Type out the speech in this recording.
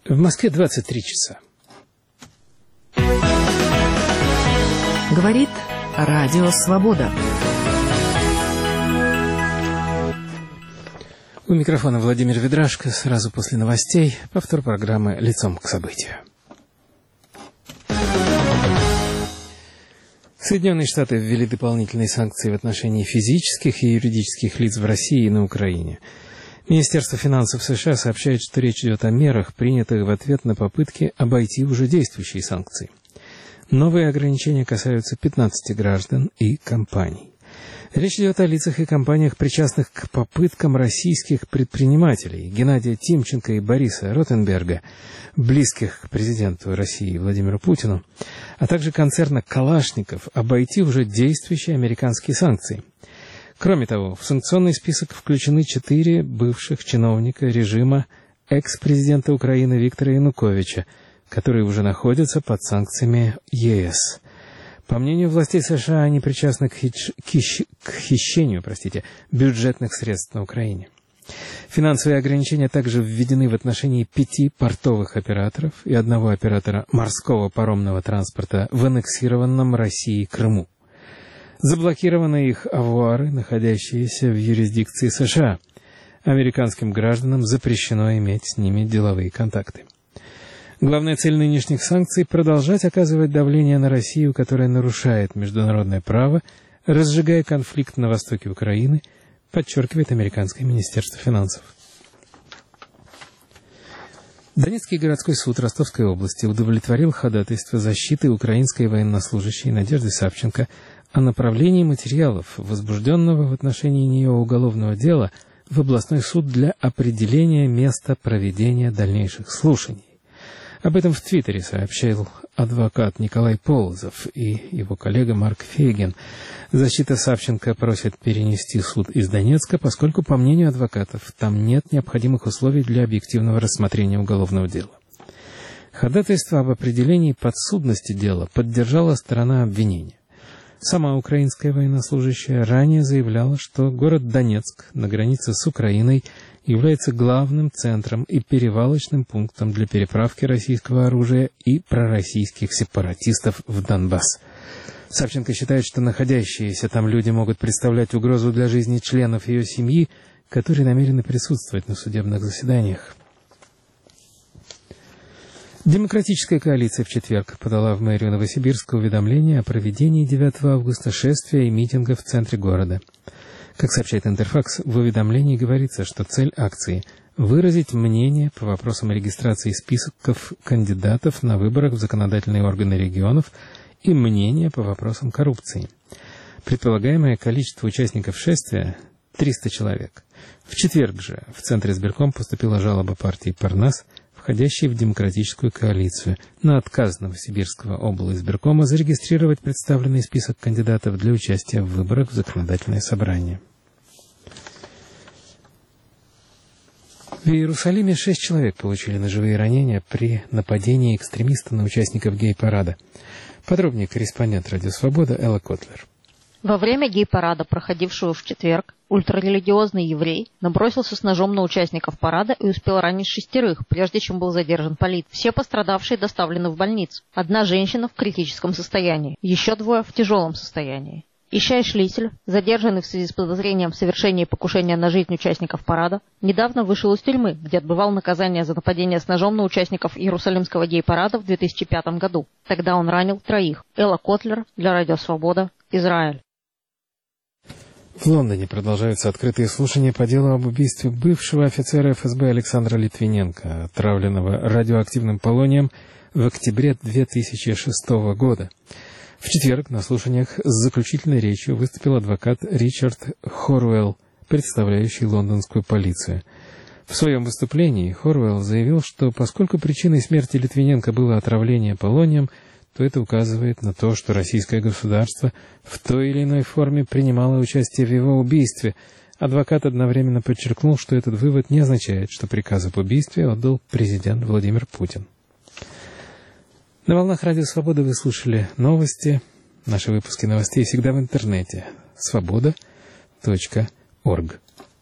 В Москве 23 часа. Говорит Радио Свобода. У микрофона Владимир Ведрашко. Сразу после новостей повтор программы «Лицом к событию». Соединенные Штаты ввели дополнительные санкции в отношении физических и юридических лиц в России и на Украине. Министерство финансов США сообщает, что речь идет о мерах, принятых в ответ на попытки обойти уже действующие санкции. Новые ограничения касаются 15 граждан и компаний. Речь идет о лицах и компаниях, причастных к попыткам российских предпринимателей Геннадия Тимченко и Бориса Ротенберга, близких к президенту России Владимиру Путину, а также концерна «Калашников» обойти уже действующие американские санкции. Кроме того, в санкционный список включены 4 бывших чиновника режима экс-президента Украины Виктора Януковича, которые уже находятся под санкциями ЕС. По мнению властей США, они причастны к хищению бюджетных средств на Украине. Финансовые ограничения также введены в отношении 5 портовых операторов и 1 оператора морского паромного транспорта в аннексированном Россией Крыму. Заблокированы их авуары, находящиеся в юрисдикции США. Американским гражданам запрещено иметь с ними деловые контакты. Главная цель нынешних санкций – продолжать оказывать давление на Россию, которая нарушает международное право, разжигая конфликт на востоке Украины, подчеркивает американское Министерство финансов. Донецкий городской суд Ростовской области удовлетворил ходатайство защиты украинской военнослужащей Надежды Савченко о направлении материалов, возбужденного в отношении нее уголовного дела, в областной суд для определения места проведения дальнейших слушаний. Об этом в Твиттере сообщил адвокат Николай Полозов и его коллега Марк Фейгин. Защита Савченко просит перенести суд из Донецка, поскольку, по мнению адвокатов, там нет необходимых условий для объективного рассмотрения уголовного дела. Ходатайство об определении подсудности дела поддержала сторона обвинения. Сама украинская военнослужащая ранее заявляла, что город Донецк на границе с Украиной является главным центром и перевалочным пунктом для переправки российского оружия и пророссийских сепаратистов в Донбасс. Савченко считает, что находящиеся там люди могут представлять угрозу для жизни членов ее семьи, которые намерены присутствовать на судебных заседаниях. Демократическая коалиция в четверг подала в мэрию Новосибирска уведомление о проведении 9 августа шествия и митинга в центре города. Как сообщает Интерфакс, в уведомлении говорится, что цель акции – выразить мнение по вопросам регистрации списков кандидатов на выборах в законодательные органы регионов и мнение по вопросам коррупции. Предполагаемое количество участников шествия – 300 человек. В четверг же в Центре избирком поступила жалоба партии «Парнас», входящей в демократическую коалицию, на отказ Новосибирского облизбиркома зарегистрировать представленный список кандидатов для участия в выборах в законодательное собрание. В Иерусалиме 6 человек получили ножевые ранения при нападении экстремиста на участников гей-парада. Подробнее корреспондент «Радио Свобода» Элла Котлер. Во время гей-парада, проходившего в четверг, ультрарелигиозный еврей набросился с ножом на участников парада и успел ранить 6, прежде чем был задержан полицией. Все пострадавшие доставлены в больницу. 1 женщина в критическом состоянии, еще 2 в тяжелом состоянии. Ишай Шлисель, задержанный в связи с подозрением в совершении покушения на жизнь участников парада, недавно вышел из тюрьмы, где отбывал наказание за нападение с ножом на участников Иерусалимского гей-парада в 2005 году. Тогда он ранил 3. Элла Котлер для Радио Свобода, Израиль. В Лондоне продолжаются открытые слушания по делу об убийстве бывшего офицера ФСБ Александра Литвиненко, отравленного радиоактивным полонием в октябре 2006 года. В четверг на слушаниях с заключительной речью выступил адвокат Ричард Хорвелл, представляющий лондонскую полицию. В своем выступлении Хорвелл заявил, что поскольку причиной смерти Литвиненко было отравление полонием, то это указывает на то, что российское государство в той или иной форме принимало участие в его убийстве. Адвокат одновременно подчеркнул, что этот вывод не означает, что приказ об убийстве отдал президент Владимир Путин. На волнах Радио Свобода вы слушали новости. Наши выпуски новостей всегда в интернете. Свобода.орг.